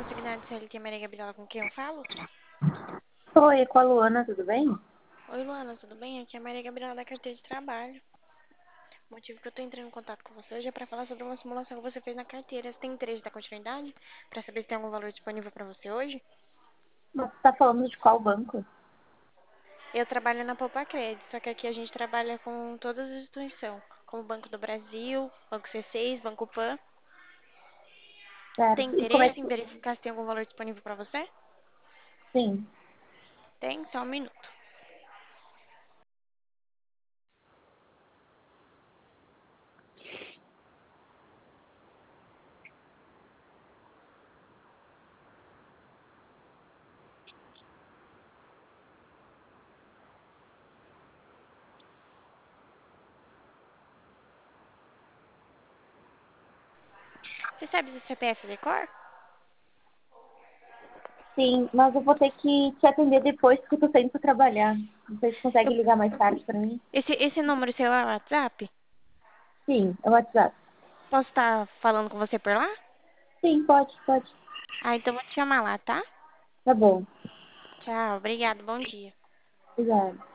Consignado CLT Maria Gabriela, com quem eu falo? Oi, com a Luana, tudo bem? Oi, Luana, tudo bem? Aqui é a Maria Gabriela da carteira de trabalho. O motivo que eu tô entrando em contato com você hoje é pra falar sobre uma simulação que você fez na carteira. Você tem interesse da continuidade? Pra saber se tem algum valor disponível pra você hoje? Mas você tá falando de qual banco? Eu trabalho na Poupa Crédito, só que aqui a gente trabalha com todas as instituições, como o Banco do Brasil, Banco C6, Banco Pan. Você tem Certo. E como é interesse em que... verificar se tem algum valor disponível pra você? Sim. Tem? Só um minuto. Você sabe do CPF Decor? Sim, mas eu vou ter que te atender depois porque eu tô saindo pra trabalhar. Não sei se consegue Eu- ligar mais tarde pra mim. esse número seu é o WhatsApp? Sim, é o WhatsApp. Posso estar falando com você por lá? Sim, pode, pode. Ah, então vou te chamar lá, tá? Tá bom. Tchau, obrigado, bom dia. Obrigada.